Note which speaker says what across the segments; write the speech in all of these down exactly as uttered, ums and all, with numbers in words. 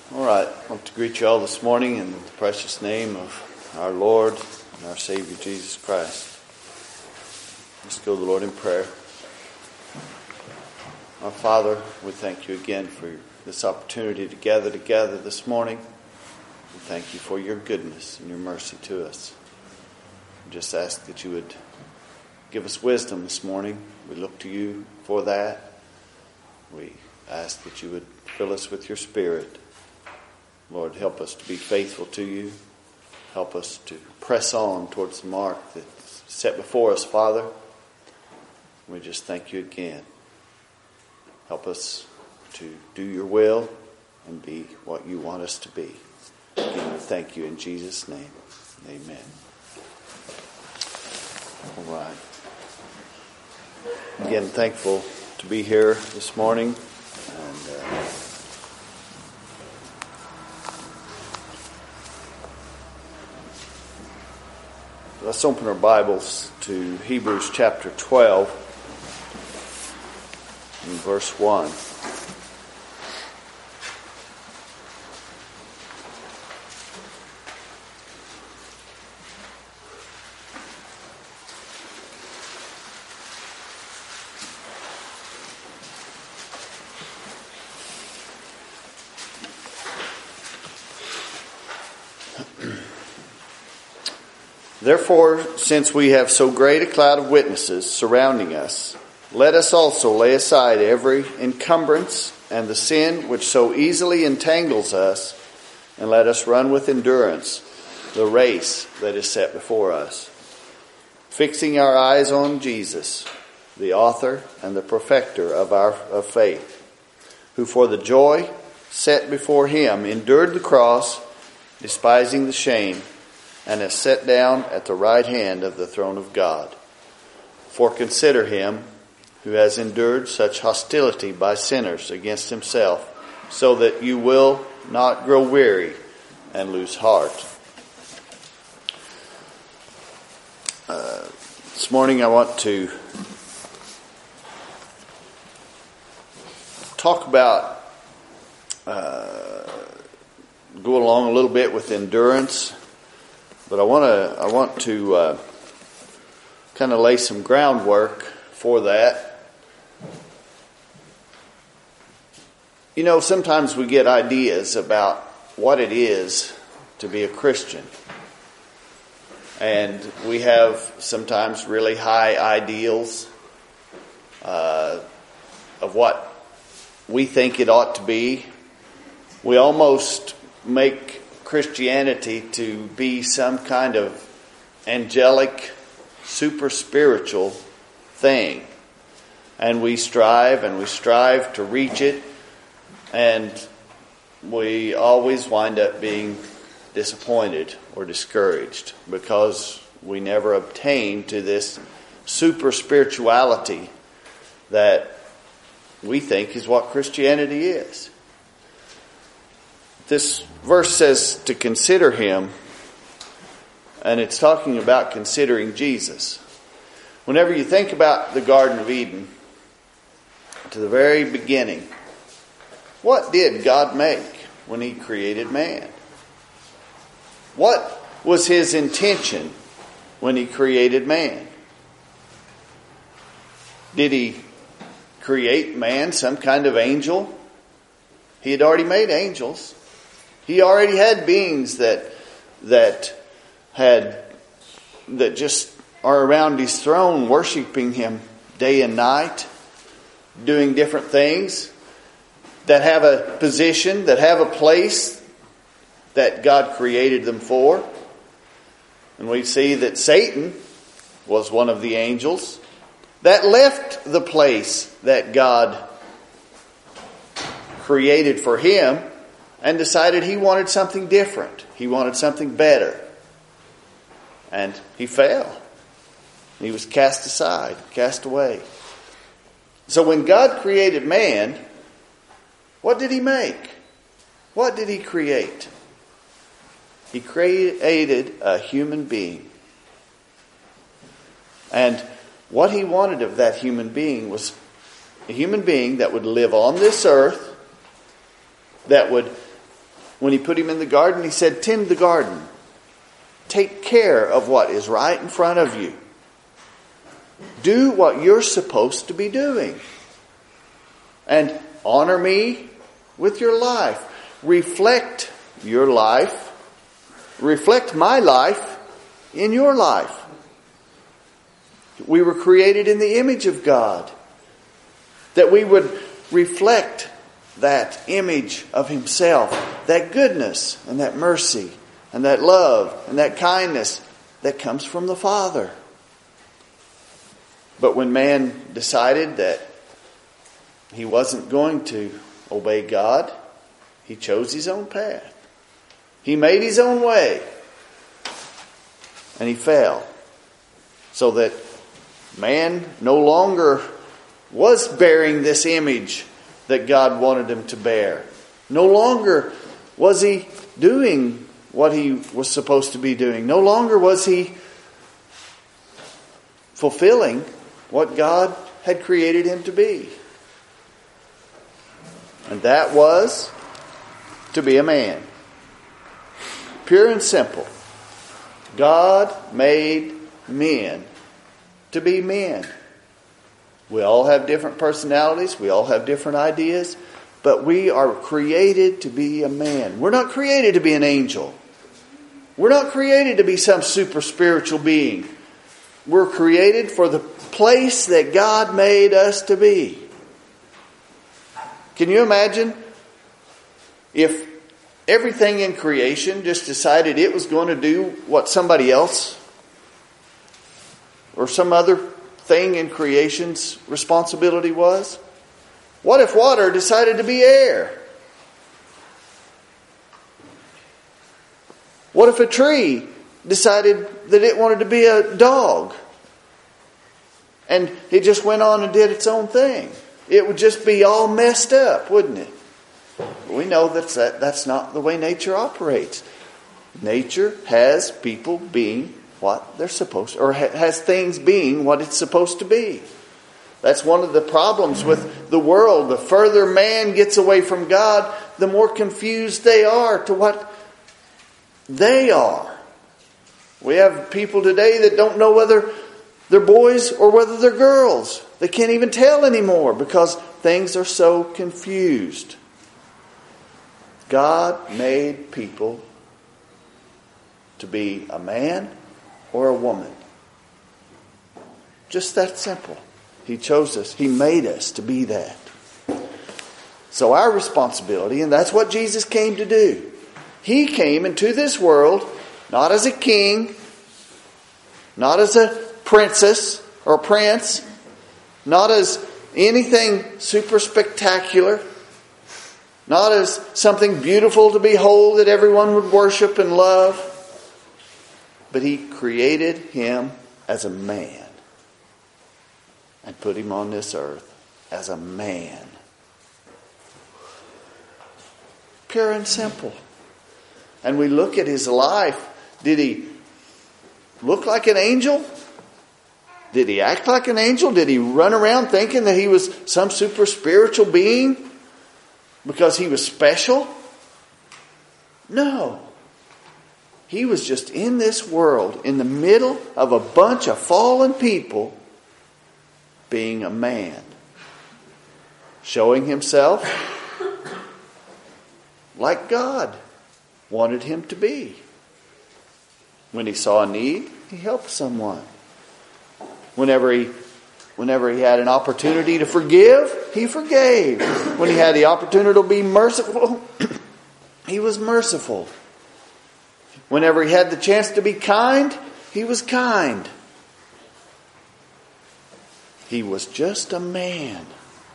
Speaker 1: All right, I want to greet you all this morning in the precious name of our Lord and our Savior Jesus Christ. Let's go to the Lord in prayer. Our Father, we thank you again for this opportunity to gather together this morning. We thank you for your goodness and your mercy to us. We just ask that you would give us wisdom this morning. We look to you for that. We ask that you would fill us with your Spirit. Lord, help us to be faithful to you. Help us to press on towards the mark that's set before us, Father. We just thank you again. Help us to do your will and be what you want us to be. Again, we thank you in Jesus' name. Amen. All right. Again, thankful to be here this morning. And uh, let's open our Bibles to Hebrews chapter twelve and verse one. Therefore, since we have so great a cloud of witnesses surrounding us, let us also lay aside every encumbrance and the sin which so easily entangles us, and let us run with endurance the race that is set before us, fixing our eyes on Jesus, the author and the perfecter of our of faith, who for the joy set before him endured the cross, despising the shame, and is set down at the right hand of the throne of God. For consider him who has endured such hostility by sinners against himself, so that you will not grow weary and lose heart. Uh, this morning I want to talk about, uh, go along a little bit with endurance. But I want to I want to uh, kind of lay some groundwork for that. You know, sometimes we get ideas about what it is to be a Christian. And we have sometimes really high ideals uh, of what we think it ought to be. We almost make Christianity to be some kind of angelic, super spiritual thing. And we strive and we strive to reach it, and we always wind up being disappointed or discouraged because we never obtain to this super spirituality that we think is what Christianity is. This verse says to consider him, and it's talking about considering Jesus. Whenever you think about the Garden of Eden, to the very beginning, what did God make when he created man? What was his intention when he created man? Did he create man some kind of angel? He had already made angels. He already had beings that that had that just are around his throne, worshiping him day and night, doing different things, that have a position, that have a place that God created them for. And we see that Satan was one of the angels that left the place that God created for him and decided he wanted something different. He wanted something better. And he fell. He was cast aside, cast away. So when God created man, what did he make? What did he create? He created a human being. And what he wanted of that human being was a human being that would live on this earth, that would When he put him in the garden, he said, tend the garden. Take care of what is right in front of you. Do what you're supposed to be doing. And honor me with your life. Reflect your life. Reflect my life in your life. We were created in the image of God. That we would reflect that image of Himself. That goodness and that mercy and that love and that kindness that comes from the Father. But when man decided that he wasn't going to obey God, he chose his own path. He made his own way. And he fell. So that man no longer was bearing this image that God wanted him to bear. No longer was he doing what he was supposed to be doing. No longer was he fulfilling what God had created him to be. And that was to be a man. Pure and simple. God made men to be men. We all have different personalities. We all have different ideas. But we are created to be a man. We're not created to be an angel. We're not created to be some super spiritual being. We're created for the place that God made us to be. Can you imagine if everything in creation just decided it was going to do what somebody else or some other thing in creation's responsibility was? What if water decided to be air? What if a tree decided that it wanted to be a dog? And it just went on and did its own thing. It would just be all messed up, wouldn't it? We know that that's not the way nature operates. Nature has people being what they're supposed to, or has things being what it's supposed to be. That's one of the problems with the world. The further man gets away from God, the more confused they are to what they are. We have people today that don't know whether they're boys or whether they're girls. They can't even tell anymore because things are so confused. God made people to be a man or a woman. Just that simple. He chose us. He made us to be that. So our responsibility, and that's what Jesus came to do. He came into this world not as a king, not as a princess or prince, not as anything super spectacular, not as something beautiful to behold that everyone would worship and love, but He created him as a man and put him on this earth as a man. Pure and simple. And we look at his life. Did he look like an angel? Did he act like an angel? Did he run around thinking that he was some super spiritual being because he was special? No. He was just in this world, in the middle of a bunch of fallen people, being a man. Showing himself like God wanted him to be. When he saw a need, he helped someone. Whenever he, whenever he had an opportunity to forgive, he forgave. When he had the opportunity to be merciful, he was merciful. Whenever he had the chance to be kind, he was kind. He was just a man.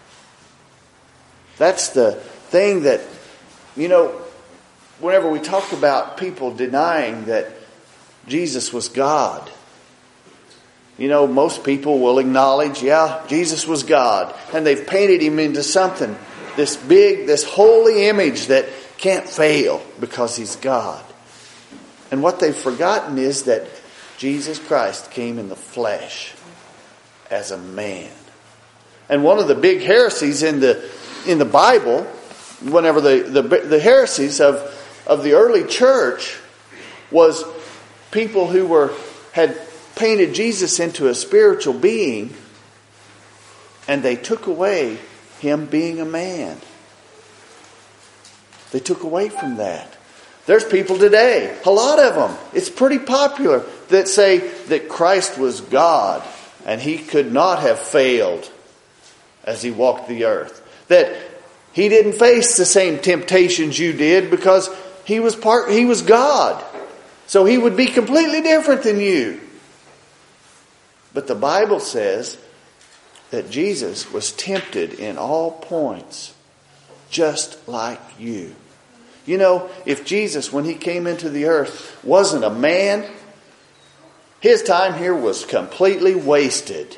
Speaker 1: That's the thing that, you know, whenever we talk about people denying that Jesus was God, you know, most people will acknowledge, yeah, Jesus was God. And they've painted him into something, this big, this holy image that can't fail because he's God. And what they've forgotten is that Jesus Christ came in the flesh as a man. And one of the big heresies in the in the Bible, whenever the, the, the heresies of of the early church was people who were had painted Jesus into a spiritual being, and they took away him being a man. They took away from that. There's people today, a lot of them, it's pretty popular, that say that Christ was God and he could not have failed as he walked the earth. That he didn't face the same temptations you did because he was part he was God. So he would be completely different than you. But the Bible says that Jesus was tempted in all points, just like you. You know, if Jesus, when he came into the earth, wasn't a man, his time here was completely wasted.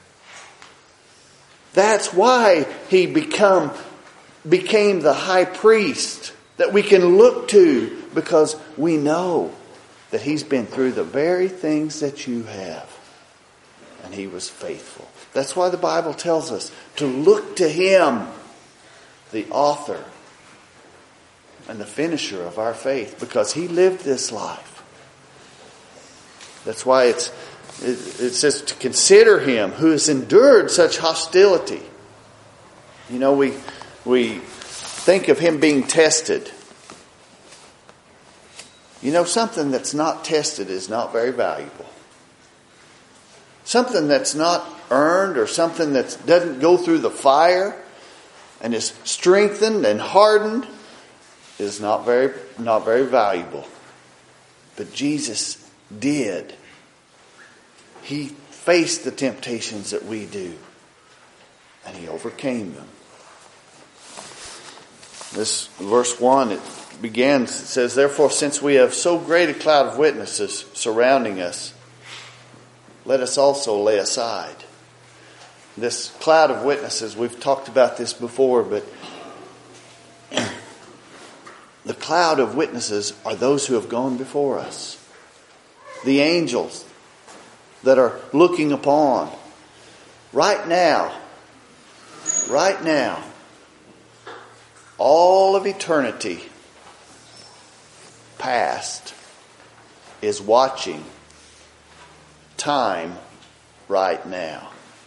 Speaker 1: That's why he become, became the high priest that we can look to, because we know that he's been through the very things that you have. And he was faithful. That's why the Bible tells us to look to him, the author and the finisher of our faith, because he lived this life. That's why it's it, it says to consider him who has endured such hostility. You know, we we think of him being tested. You know, something that's not tested is not very valuable. Something that's not earned, or something that doesn't go through the fire and is strengthened and hardened, is not very not very valuable. But Jesus did. He faced the temptations that we do, and he overcame them. This verse one, it begins, it says, "Therefore, since we have so great a cloud of witnesses surrounding us, let us also lay aside." This cloud of witnesses, we've talked about this before, but the cloud of witnesses are those who have gone before us. The angels that are looking upon. Right now, right now, all of eternity past is watching time right now.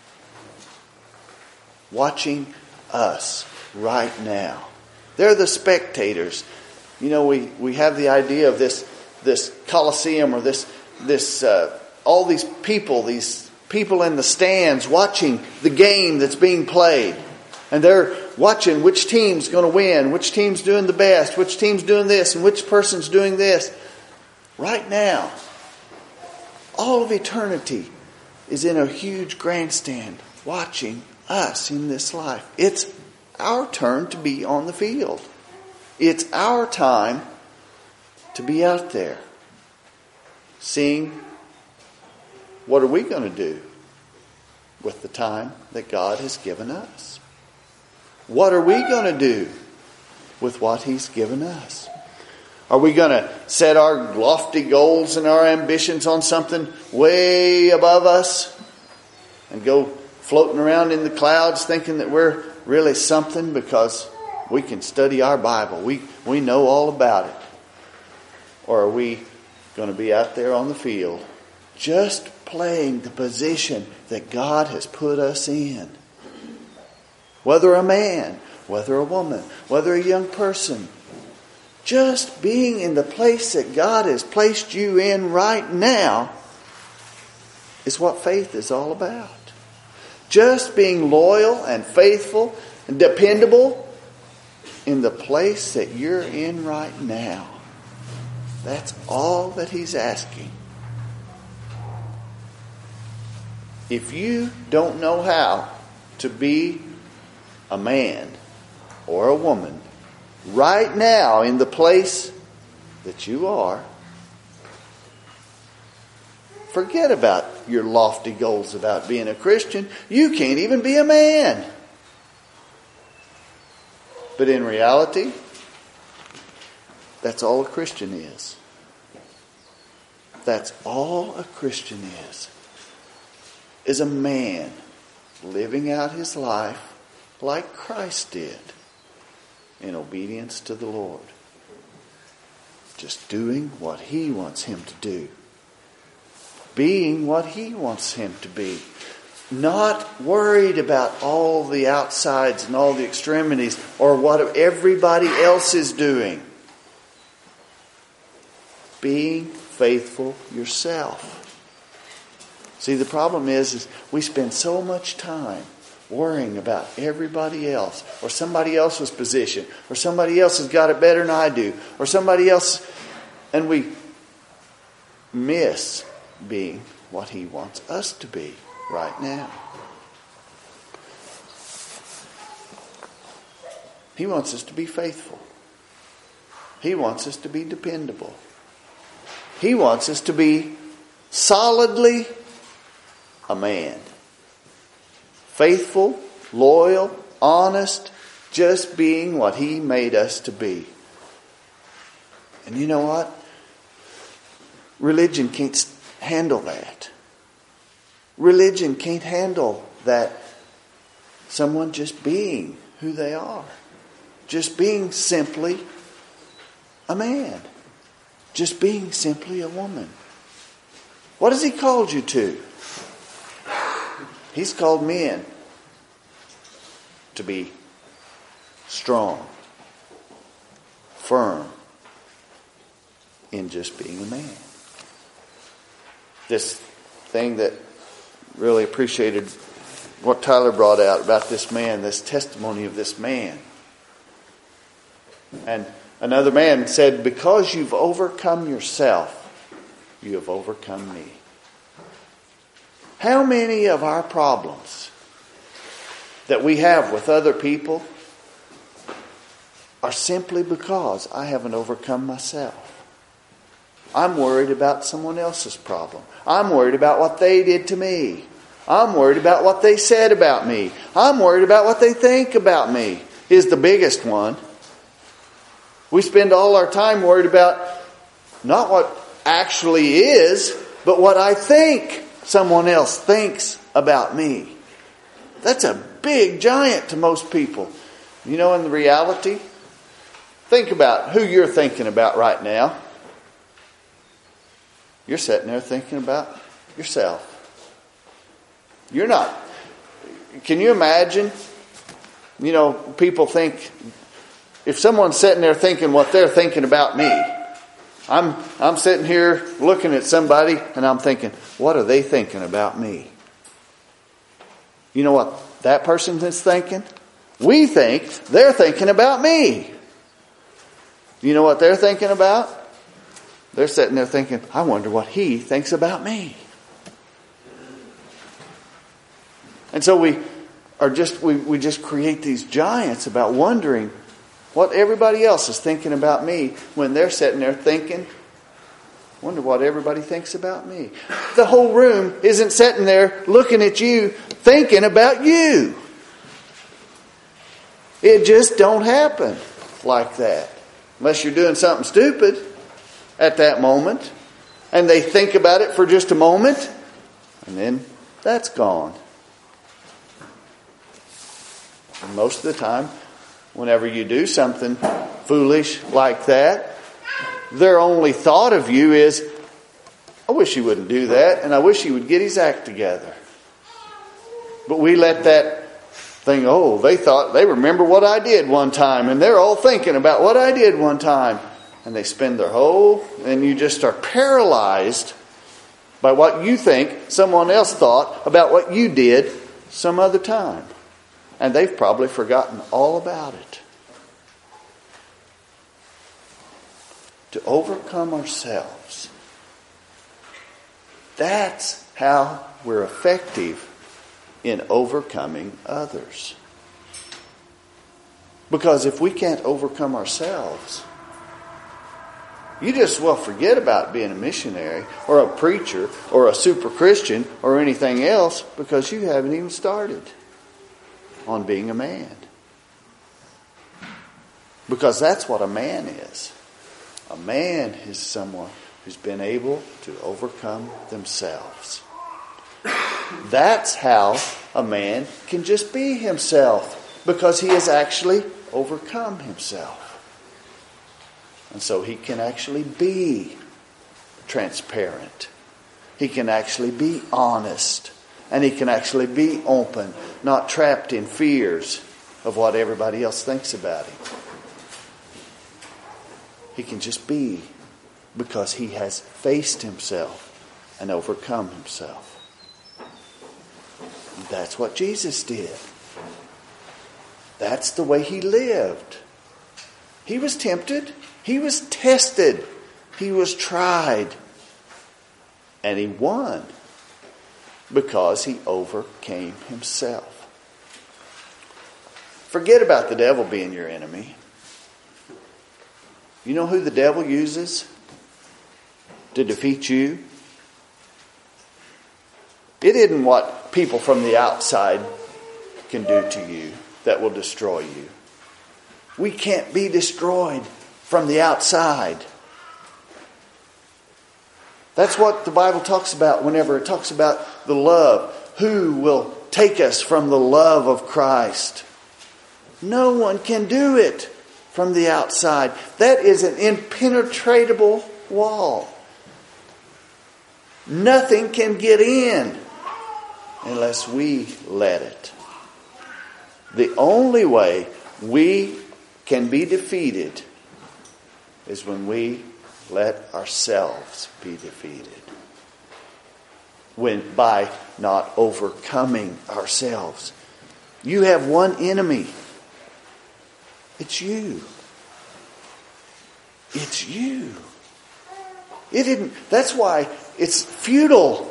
Speaker 1: Watching us right now. They're the spectators. You know, we, we have the idea of this this Colosseum, or this this uh, all these people, these people in the stands watching the game that's being played. And they're watching which team's going to win, which team's doing the best, which team's doing this, and which person's doing this. Right now, all of eternity is in a huge grandstand watching us in this life. It's our turn to be on the field. It's our time to be out there seeing what are we going to do with the time that God has given us. What are we going to do with what he's given us? Are we going to set our lofty goals and our ambitions on something way above us and go floating around in the clouds thinking that we're really something because we can study our Bible, we we know all about it? Or are we going to be out there on the field just playing the position that God has put us in? Whether a man, whether a woman, whether a young person, just being in the place that God has placed you in right now is what faith is all about. Just being loyal and faithful and dependable in the place that you're in right now. That's all that he's asking. If you don't know how to be a man or a woman right now in the place that you are, forget about your lofty goals about being a Christian. You can't even be a man. But in reality, that's all a Christian is. That's all a Christian is. Is a man living out his life like Christ did in obedience to the Lord. just doing what He wants him to do. Being what He wants him to be. Not worried about all the outsides and all the extremities or what everybody else is doing. Being faithful yourself. See, the problem is, is we spend so much time worrying about everybody else or somebody else's position or somebody else has got it better than I do or somebody else, and we miss being what He wants us to be right now. He wants us to be faithful. He wants us to be dependable. He wants us to be solidly a man. Faithful, loyal, honest, just being what He made us to be. And you know what? Religion can't handle that. Religion can't handle that someone just being who they are. Just being simply a man. Just being simply a woman. What has He called you to? He's called men to be strong, firm in just being a man. This thing that really appreciated what Tyler brought out about this man, this testimony of this man. And another man said, because you've overcome yourself, you have overcome me. How many of our problems that we have with other people are simply because I haven't overcome myself? I'm worried about someone else's problem. I'm worried about what they did to me. I'm worried about what they said about me. I'm worried about what they think about me, is the biggest one. We spend all our time worried about not what actually is, but what I think someone else thinks about me. That's a big giant to most people. You know, in the reality, think about who you're thinking about right now. You're sitting there thinking about yourself. You're not. Can you imagine? You know, people think, if someone's sitting there thinking what they're thinking about me, I'm I'm sitting here looking at somebody and I'm thinking, what are they thinking about me? You know what that person is thinking? We think they're thinking about me. You know what they're thinking about? They're sitting there thinking, I wonder what he thinks about me. And so we are just we, we just create these giants about wondering what everybody else is thinking about me when they're sitting there thinking, wonder what everybody thinks about me. The whole room isn't sitting there looking at you thinking about you. It just don't happen like that. Unless you're doing something stupid at that moment. And they think about it for just a moment. And then that's gone. And most of the time, whenever you do something foolish like that, their only thought of you is, I wish he wouldn't do that, and I wish he would get his act together. But we let that thing, oh, they thought, they remember what I did one time, and they're all thinking about what I did one time. And they spend their whole, and you just are paralyzed by what you think someone else thought about what you did some other time. And they've probably forgotten all about it. To overcome ourselves. That's how we're effective in overcoming others. Because if we can't overcome ourselves, you just well forget about being a missionary or a preacher or a super Christian or anything else, because you haven't even started on being a man. Because that's what a man is. A man is someone who's been able to overcome themselves. That's how a man can just be himself, because he has actually overcome himself. And so he can actually be transparent. He can actually be honest. And he can actually be open, not trapped in fears of what everybody else thinks about him. He can just be, because he has faced himself and overcome himself. That's what Jesus did. That's the way he lived. He was tempted. He was tested. He was tried. And he won because he overcame himself. Forget about the devil being your enemy. You know who the devil uses to defeat you? It isn't what people from the outside can do to you that will destroy you. We can't be destroyed from the outside. That's what the Bible talks about whenever it talks about the love. Who will take us from the love of Christ? No one can do it from the outside. That is an impenetrable wall. Nothing can get in unless we let it. The only way we can be defeated is when we let ourselves be defeated. When by not overcoming ourselves. You have one enemy. It's you. It's you. It didn't. That's why it's futile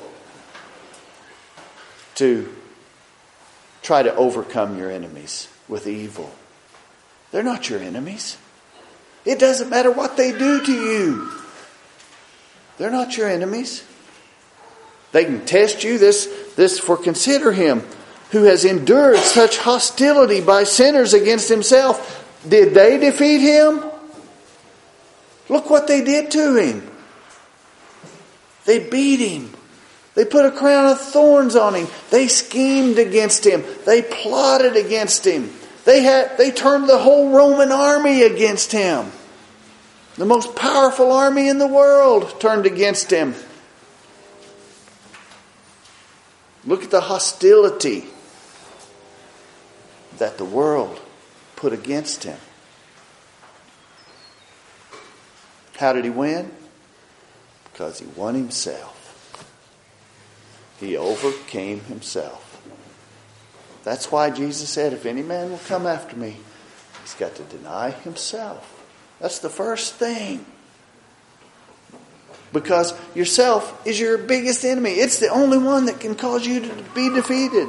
Speaker 1: to try to overcome your enemies with evil. They're not your enemies. It doesn't matter what they do to you. They're not your enemies. They can test you. This, this for consider him who has endured such hostility by sinners against himself. Did they defeat him? Look what they did to him. They beat him. They put a crown of thorns on him. They schemed against him. They plotted against him. They had they turned the whole Roman army against him. The most powerful army in the world turned against him. Look at the hostility that the world put against him. How did he win? Because he won himself. He overcame himself. That's why Jesus said, if any man will come after me, he's got to deny himself. That's the first thing. Because yourself is your biggest enemy. It's the only one that can cause you to be defeated.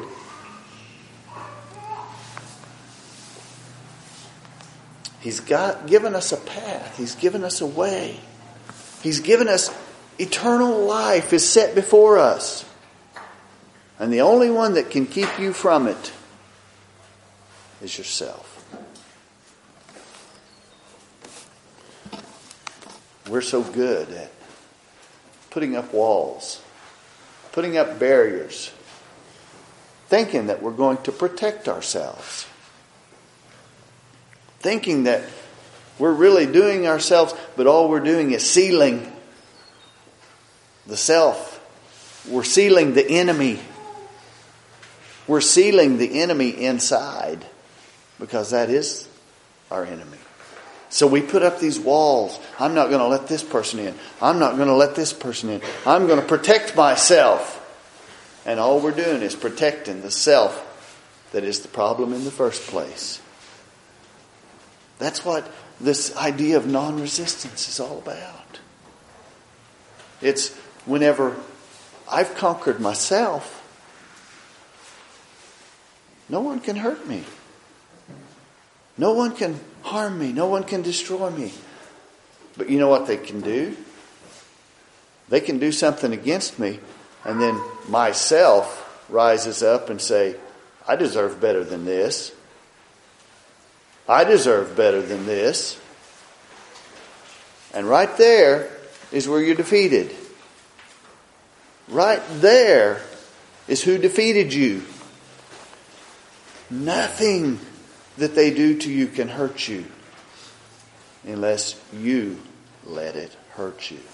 Speaker 1: He's got given us a path. He's given us a way. He's given us eternal life is set before us. And the only one that can keep you from it is yourself. We're so good at putting up walls, putting up barriers, thinking that we're going to protect ourselves. Thinking that we're really doing ourselves, but all we're doing is sealing the self. We're sealing the enemy. We're sealing the enemy inside because that is our enemy. So we put up these walls. I'm not going to let this person in. I'm not going to let this person in. I'm going to protect myself. And all we're doing is protecting the self that is the problem in the first place. That's what this idea of non-resistance is all about. It's whenever I've conquered myself, no one can hurt me. No one can harm me. No one can destroy me. But you know what they can do? They can do something against me, and then myself rises up and say, I deserve better than this. I deserve better than this. And right there is where you're defeated. Right there is who defeated you. Nothing that they do to you can hurt you. unless you let it hurt you.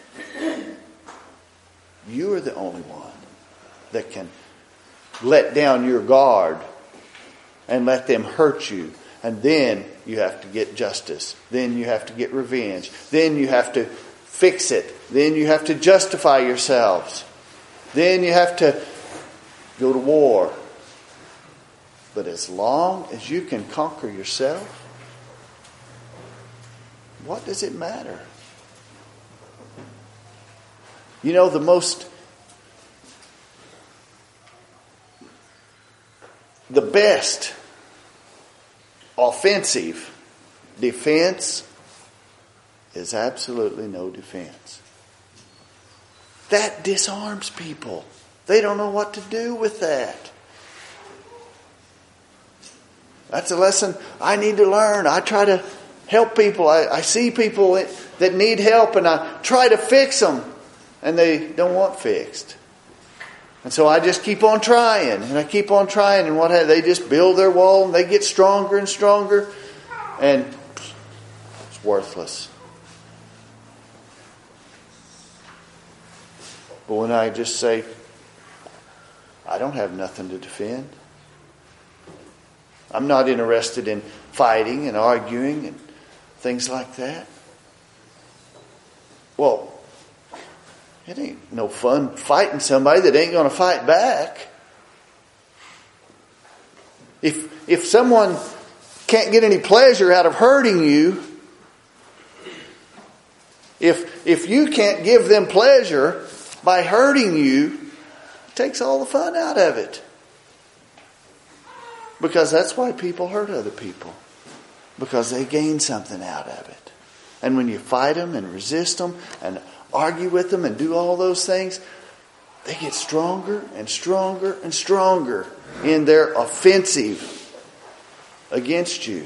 Speaker 1: You are the only one that can let down your guard and let them hurt you. And then you have to get justice. Then you have to get revenge. Then you have to fix it. Then you have to justify yourselves. Then you have to go to war. But as long as you can conquer yourself, what does it matter? You know, the most, the best offensive defense is absolutely no defense. That disarms people. They don't know what to do with that. That's a lesson I need to learn. I try to help people. I, I see people that need help and I try to fix them and they don't want fixed. And so I just keep on trying and I keep on trying and what have, they just build their wall and they get stronger and stronger and it's worthless. But when I just say, I don't have nothing to defend. I'm not interested in fighting and arguing and things like that. Well, it ain't no fun fighting somebody that ain't going to fight back. If if someone can't get any pleasure out of hurting you, if if you can't give them pleasure by hurting you, it takes all the fun out of it. Because that's why people hurt other people. Because they gain something out of it. And when you fight them and resist them and argue with them and do all those things, they get stronger and stronger and stronger in their offensive against you.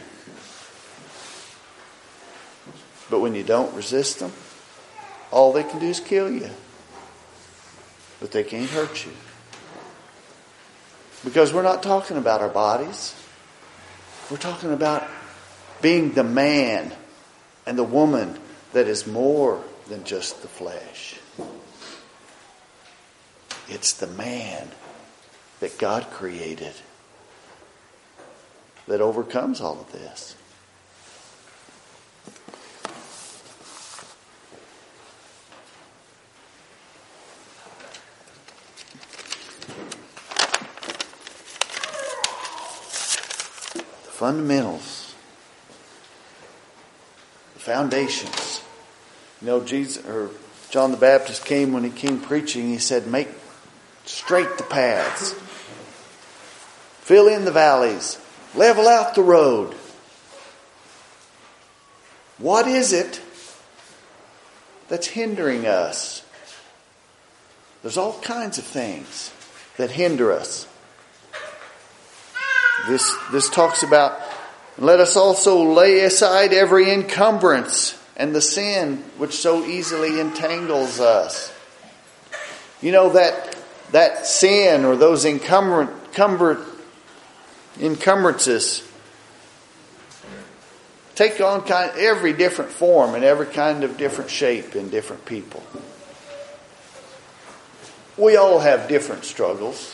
Speaker 1: But when you don't resist them, all they can do is kill you. But they can't hurt you. Because we're not talking about our bodies. We're talking about being the man and the woman that is more than just the flesh. It's the man that God created that overcomes all of this. Fundamentals, the foundations. You know, Jesus or John the Baptist came when he came preaching. He said, "Make straight the paths, fill in the valleys, level out the road." What is it that's hindering us? There's all kinds of things that hinder us. This this talks about, let us also lay aside every encumbrance and the sin which so easily entangles us. You know, that that sin or those encumber, encumber, encumbrances take on kind every different form and every kind of different shape in different people. We all have different struggles.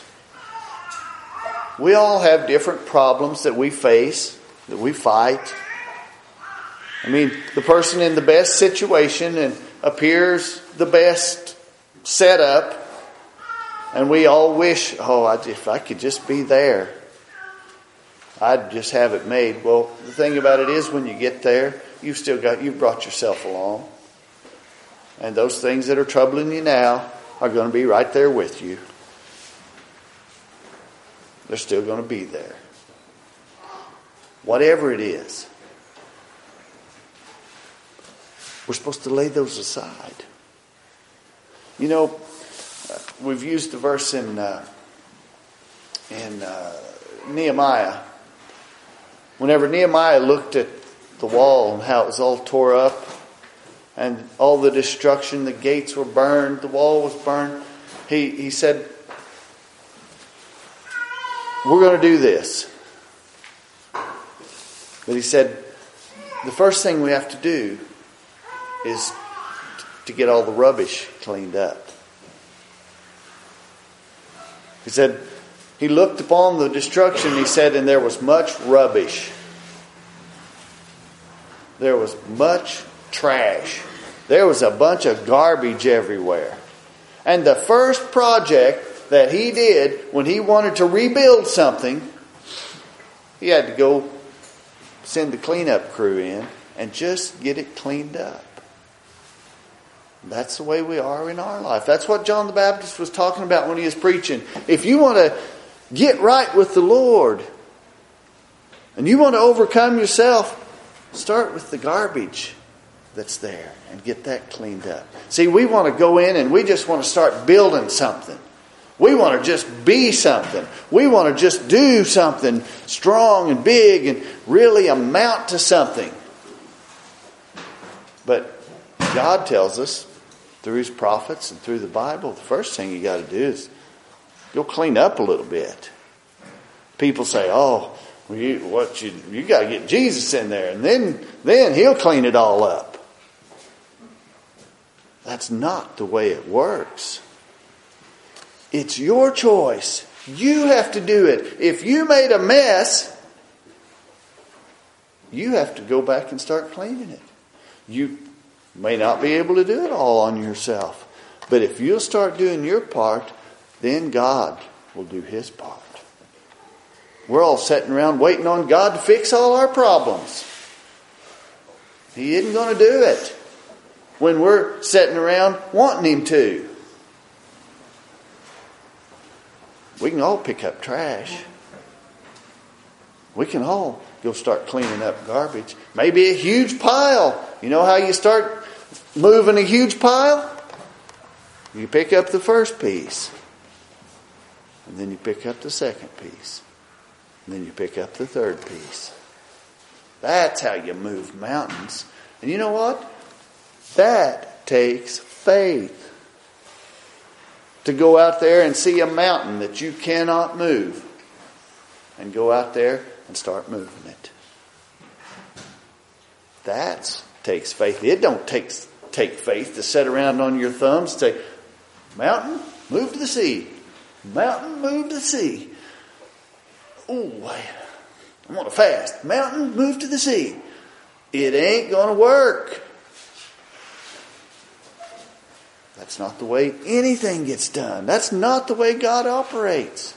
Speaker 1: We all have different problems that we face, that we fight. I mean, the person in the best situation and appears the best setup, and we all wish, oh, if I could just be there, I'd just have it made. Well, the thing about it is, when you get there, you've still got, you've brought yourself along. And those things that are troubling you now are going to be right there with you. They're still going to be there. Whatever it is, we're supposed to lay those aside. You know, we've used the verse in uh, in uh, Nehemiah. Whenever Nehemiah looked at the wall and how it was all tore up and all the destruction, the gates were burned, the wall was burned, he, he said, we're going to do this. But he said, the first thing we have to do is to get all the rubbish cleaned up. He said, he looked upon the destruction, he said, and there was much rubbish. There was much trash. There was a bunch of garbage everywhere. And the first project that he did when he wanted to rebuild something, he had to go send the cleanup crew in and just get it cleaned up. That's the way we are in our life. That's what John the Baptist was talking about when he was preaching. If you want to get right with the Lord and you want to overcome yourself, start with the garbage that's there and get that cleaned up. See, we want to go in and we just want to start building something. We want to just be something. We want to just do something strong and big and really amount to something. But God tells us through His prophets and through the Bible, the first thing you got to do is go clean up a little bit. People say, "Oh, well, you, what you you got to get Jesus in there, and then then He'll clean it all up." That's not the way it works. It's your choice. You have to do it. If you made a mess, you have to go back and start cleaning it. You may not be able to do it all on yourself. But if you'll start doing your part, then God will do His part. We're all sitting around waiting on God to fix all our problems. He isn't going to do it when we're sitting around wanting Him to. We can all pick up trash. We can all go start cleaning up garbage. Maybe a huge pile. You know how you start moving a huge pile? You pick up the first piece. And then you pick up the second piece. And then you pick up the third piece. That's how you move mountains. And you know what? That takes faith. To go out there and see a mountain that you cannot move. And go out there and start moving it. That takes faith. It don't take, take faith to sit around on your thumbs and say, "Mountain, move to the sea. Mountain, move to the sea. Oh, I want to fast. Mountain, move to the sea." It ain't going to work. That's not the way anything gets done. That's not the way God operates.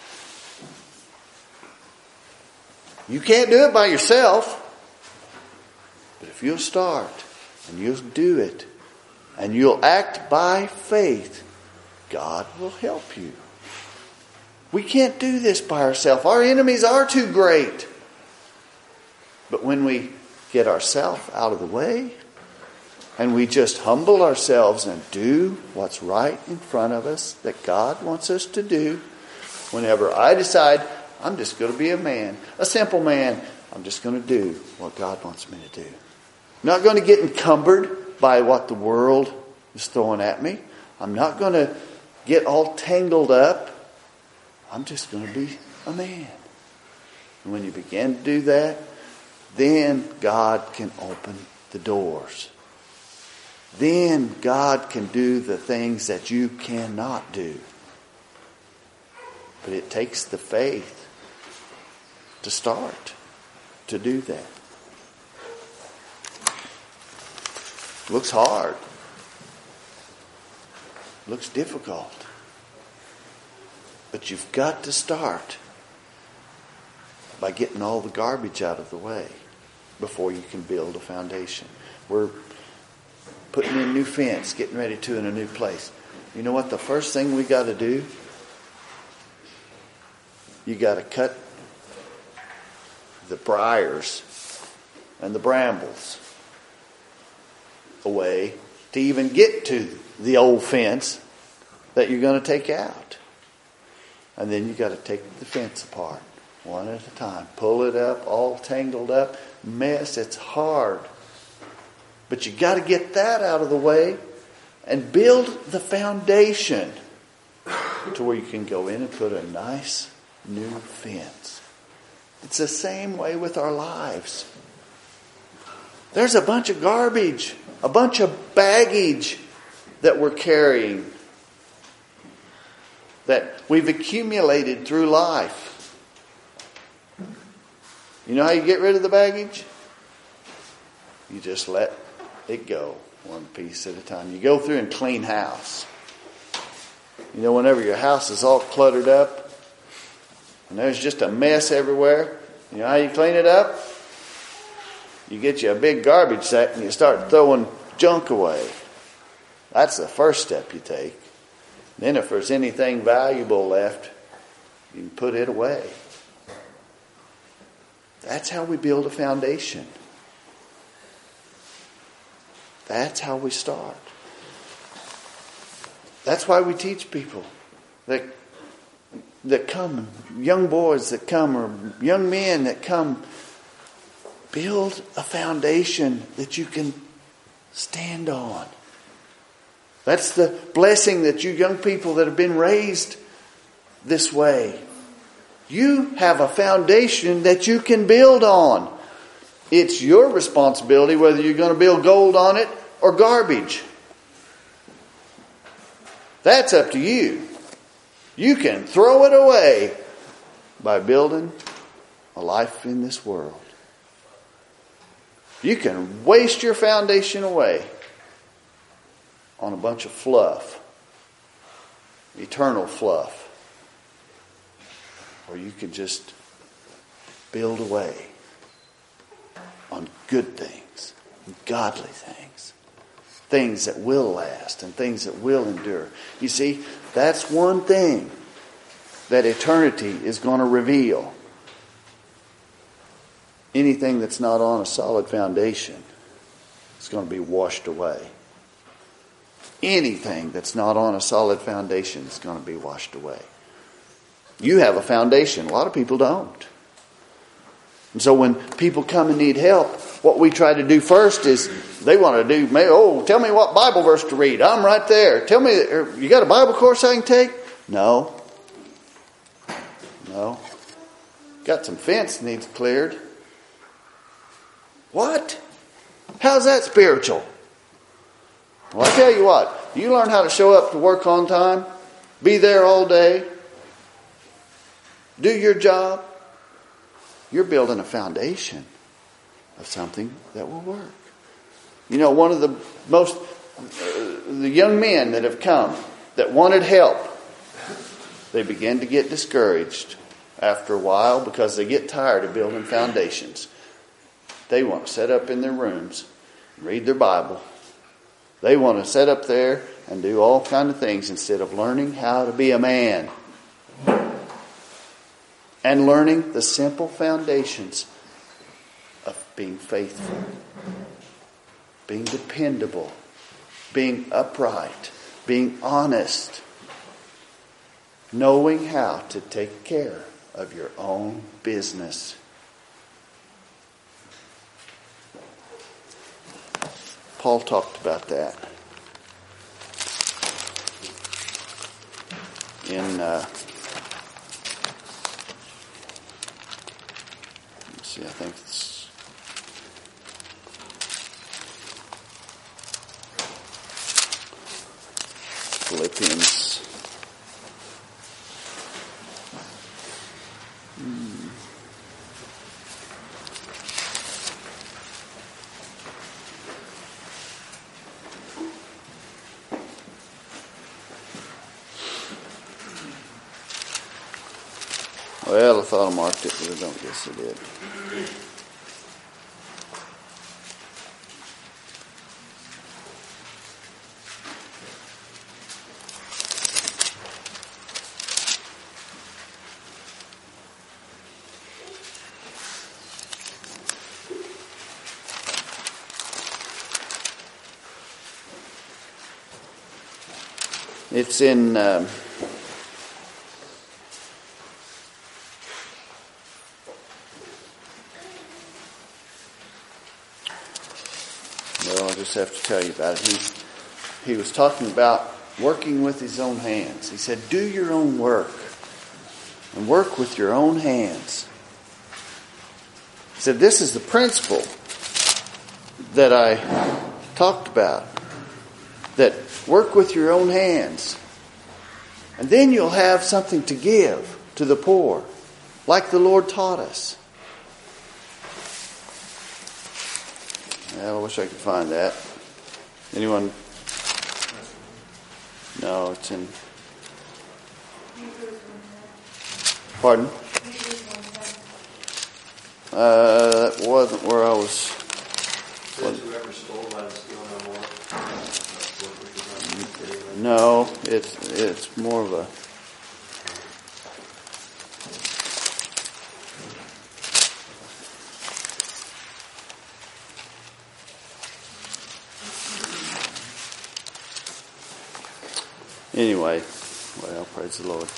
Speaker 1: You can't do it by yourself. But if you'll start and you'll do it and you'll act by faith, God will help you. We can't do this by ourselves. Our enemies are too great. But when we get ourselves out of the way and we just humble ourselves and do what's right in front of us that God wants us to do, whenever I decide I'm just going to be a man, a simple man, I'm just going to do what God wants me to do. I'm not going to get encumbered by what the world is throwing at me. I'm not going to get all tangled up. I'm just going to be a man. And when you begin to do that, then God can open the doors. Then God can do the things that you cannot do. But it takes the faith to start to do that. Looks hard. Looks difficult. But you've got to start by getting all the garbage out of the way before you can build a foundation. We're putting in new fence, getting ready to in a new place. You know what the first thing we got to do? You got to cut the briars and the brambles away to even get to the old fence that you're going to take out. And then you got to take the fence apart one at a time. Pull it up, all tangled up. Mess, it's hard. But you got to get that out of the way and build the foundation to where you can go in and put a nice new fence. It's the same way with our lives. There's a bunch of garbage, a bunch of baggage that we're carrying, that we've accumulated through life. You know how you get rid of the baggage? You just let it go one piece at a time. You go through and clean house. You know, whenever your house is all cluttered up and there's just a mess everywhere, you know how you clean it up? You get you a big garbage sack and you start throwing junk away. That's the first step you take. Then if there's anything valuable left, you can put it away. That's how we build a foundation. That's how we start. That's why we teach people that that come, young boys that come, or young men that come, build a foundation that you can stand on. That's the blessing that you young people that have been raised this way. You have a foundation that you can build on. It's your responsibility whether you're going to build gold on it or garbage. That's up to you. You can throw it away by building a life in this world. You can waste your foundation away on a bunch of fluff, eternal fluff. Or you can just build away on good things, godly things, things that will last and things that will endure. You see, that's one thing that eternity is going to reveal. Anything that's not on a solid foundation is going to be washed away. Anything that's not on a solid foundation is going to be washed away. You have a foundation. A lot of people don't. And so when people come and need help, what we try to do first is they want to do, oh, tell me what Bible verse to read. I'm right there. Tell me, you got a Bible course I can take? No. No. Got some fence needs cleared. What? How's that spiritual? Well, I tell you what, you learn how to show up to work on time, be there all day, do your job, you're building a foundation of something that will work. You know, one of the most, uh, the young men that have come that wanted help, they begin to get discouraged after a while because they get tired of building foundations. They want to sit up in their rooms and read their Bible. They want to sit up there and do all kinds of things instead of learning how to be a man. And learning the simple foundations of being faithful, being dependable, being upright, being honest, knowing how to take care of your own business. Paul talked about that in uh, let's see, I think it's Philippians. Hmm. Well, I thought I marked it, but I don't guess I did. It's in um, well, I'll just have to tell you about it. He, he was talking about working with his own hands. He said, do your own work and work with your own hands. He said, this is the principle. that I talked about. That work with your own hands. And then you'll have something to give to the poor, like the Lord taught us. Well, I wish I could find that. Anyone? No, it's in... Pardon? Uh, that wasn't where I was...
Speaker 2: Whoever stole by the steal no more.
Speaker 1: No, it's it's more of a... Anyway, well, praise the Lord.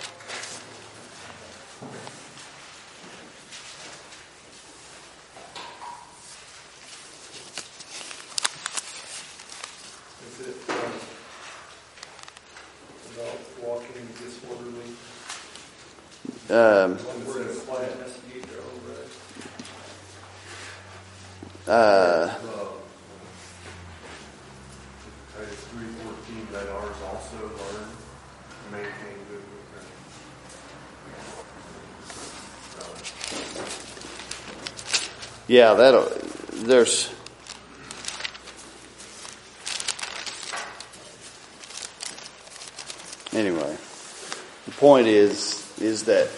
Speaker 2: Is it um, about walking disorderly?
Speaker 1: Um,
Speaker 2: Where it's quiet,
Speaker 1: uh,
Speaker 2: three fourteen, that ours also learn to maintain good with
Speaker 1: yeah, that'll... There's... Anyway, the point is, is that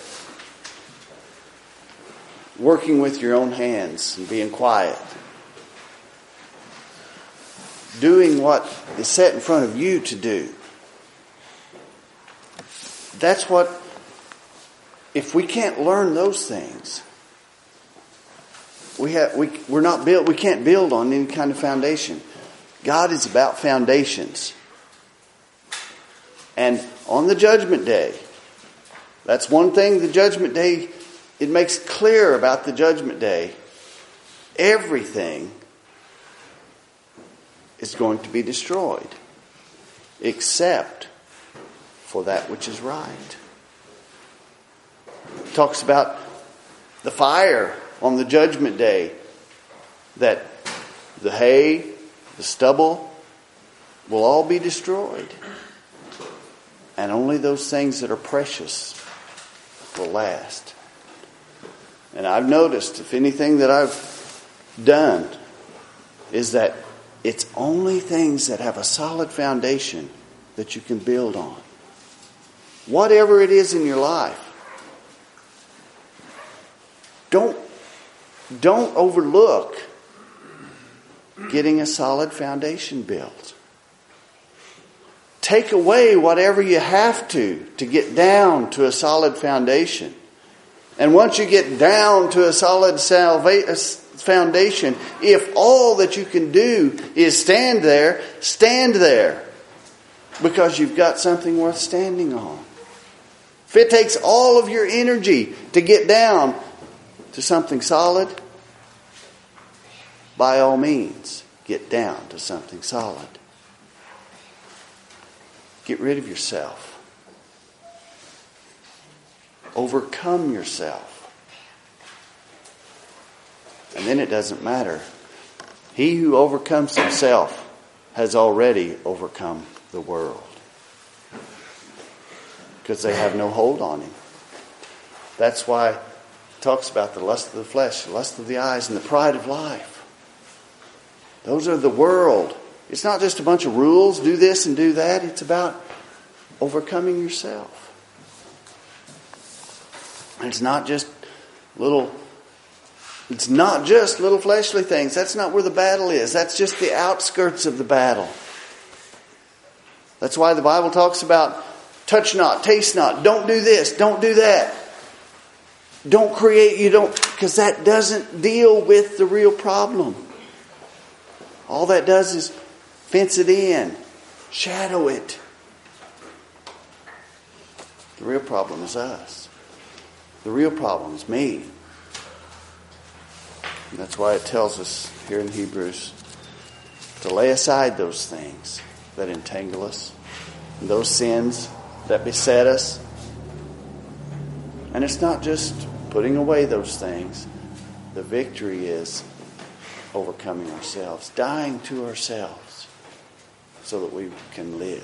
Speaker 1: working with your own hands and being quiet, doing what is set in front of you to do, that's what, if we can't learn those things, we have, we, we're not built, we can't build on any kind of foundation. God is about foundations. And on the judgment day, that's one thing the judgment day, it makes clear about the judgment day. Everything is going to be destroyed except for that which is right. It talks about the fire on the judgment day, that the hay, the stubble will all be destroyed. And only those things that are precious will last. And I've noticed, if anything that I've done, is that it's only things that have a solid foundation that you can build on. Whatever it is in your life, don't, don't overlook getting a solid foundation built. Take away whatever you have to to get down to a solid foundation. And once you get down to a solid salva- foundation, if all that you can do is stand there, stand there. Because you've got something worth standing on. If it takes all of your energy to get down to something solid, by all means, get down to something solid. Get rid of yourself. Overcome yourself. And then it doesn't matter. He who overcomes himself has already overcome the world. Because they have no hold on him. That's why it talks about the lust of the flesh, the lust of the eyes, and the pride of life. Those are the world. It's not just a bunch of rules, do this and do that. It's about overcoming yourself. And it's not just little, it's not just little fleshly things. That's not where the battle is. That's just the outskirts of the battle. That's why the Bible talks about touch not, taste not, don't do this, don't do that. Don't create, you don't, because that doesn't deal with the real problem. All that does is fence it in, shadow it. The real problem is us. The real problem is me. And that's why it tells us here in Hebrews to lay aside those things that entangle us, and those sins that beset us. And it's not just putting away those things. The victory is overcoming ourselves, dying to ourselves so that we can live.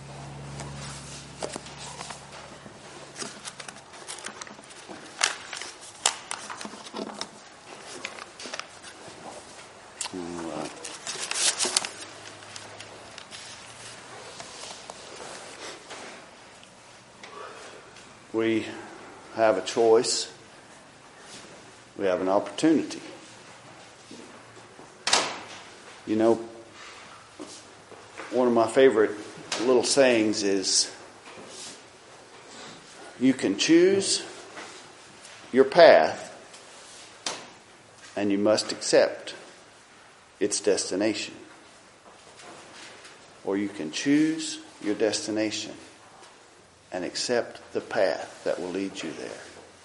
Speaker 1: All right. We have a choice. We have an opportunity. You know, one of my favorite little sayings is, you can choose your path and you must accept its destination. Or you can choose your destination and accept the path that will lead you there.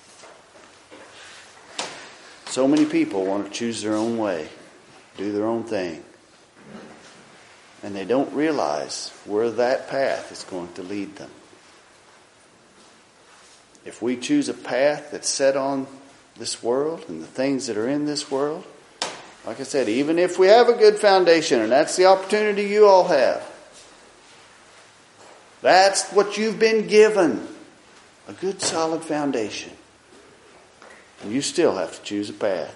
Speaker 1: So many people want to choose their own way, do their own thing. And they don't realize where that path is going to lead them. If we choose a path that's set on this world and the things that are in this world, like I said, even if we have a good foundation, and that's the opportunity you all have, that's what you've been given, a good solid foundation. And you still have to choose a path.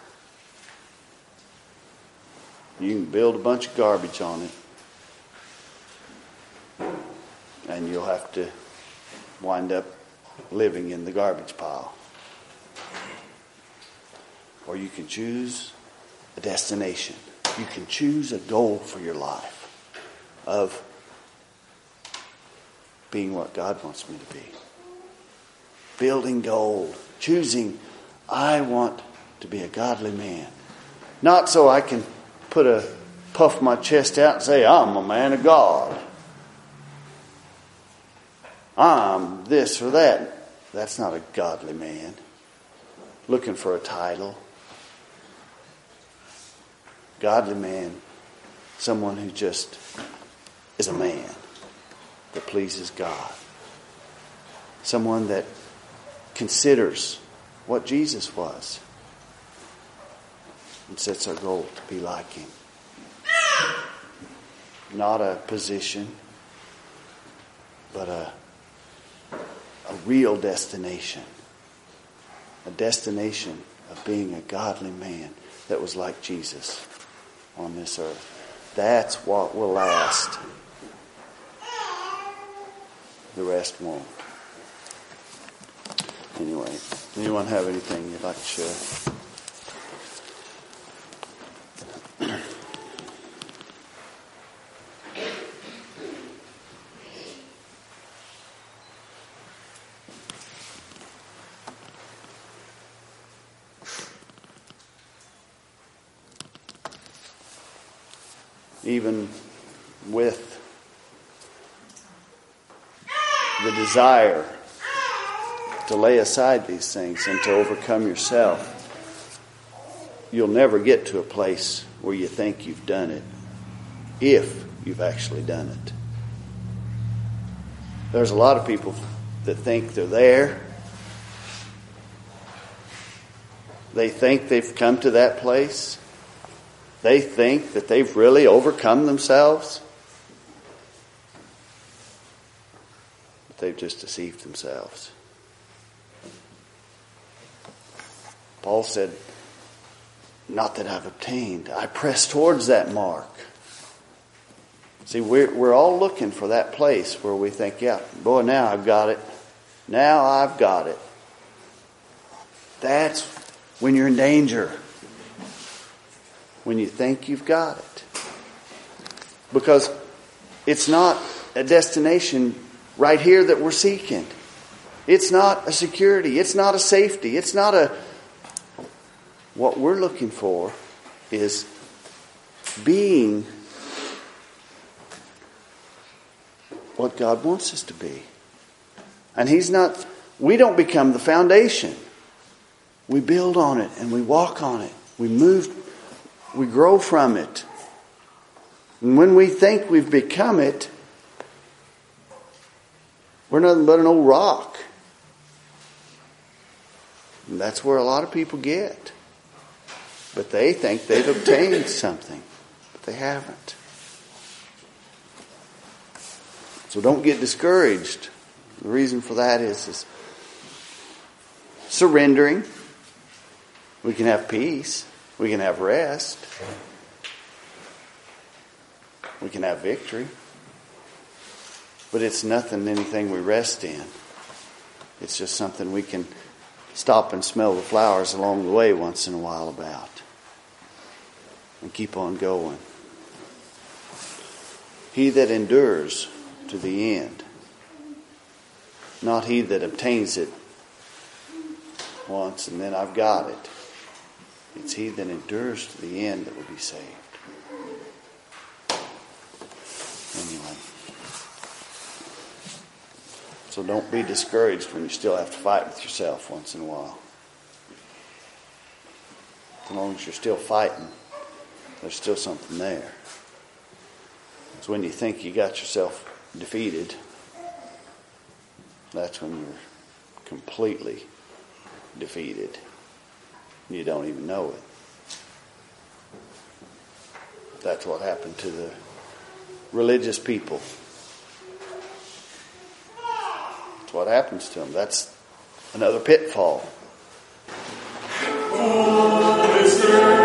Speaker 1: You can build a bunch of garbage on it, and you'll have to wind up living in the garbage pile. Or you can choose a destination. You can choose a goal for your life of being what God wants me to be. Building gold. Choosing, I want to be a godly man. Not so I can put a puff my chest out and say, I'm a man of God. I'm this or that. That's not a godly man. Looking for a title. Godly man, someone who just is a man that pleases God. Someone that considers what Jesus was and sets our goal to be like him. Not a position, but a, a real destination. A destination of being a godly man that was like Jesus on this earth. That's what will last. The rest won't. Anyway, anyone have anything you'd like to share? Even with the desire to lay aside these things and to overcome yourself, you'll never get to a place where you think you've done it, if you've actually done it. There's a lot of people that think they're there. They think they've come to that place. They think that they've really overcome themselves. But they've just deceived themselves. Paul said, not that I've obtained. I press towards that mark. See, we're, we're all looking for that place where we think, yeah, boy, now I've got it. Now I've got it. That's when you're in danger. When you think you've got it. Because it's not a destination right here that we're seeking. It's not a security. It's not a safety. It's not a... What we're looking for is being what God wants us to be. And He's not... We don't become the foundation. We build on it and we walk on it. We move... We grow from it. And when we think we've become it, we're nothing but an old rock. And that's where a lot of people get. But they think they've obtained something, but they haven't. So don't get discouraged. The reason for that is, is surrendering. We can have peace. We can have rest. We can have victory. But it's nothing, anything we rest in. It's just something we can stop and smell the flowers along the way once in a while about. And keep on going. He that endures to the end. Not he that obtains it once and then I've got it. It's he that endures to the end that will be saved. Anyway. So don't be discouraged when you still have to fight with yourself once in a while. As long as you're still fighting, there's still something there. It's when you think you got yourself defeated, that's when you're completely defeated. You don't even know it. That's what happened to the religious people. That's what happens to them. That's another pitfall.
Speaker 3: Oh,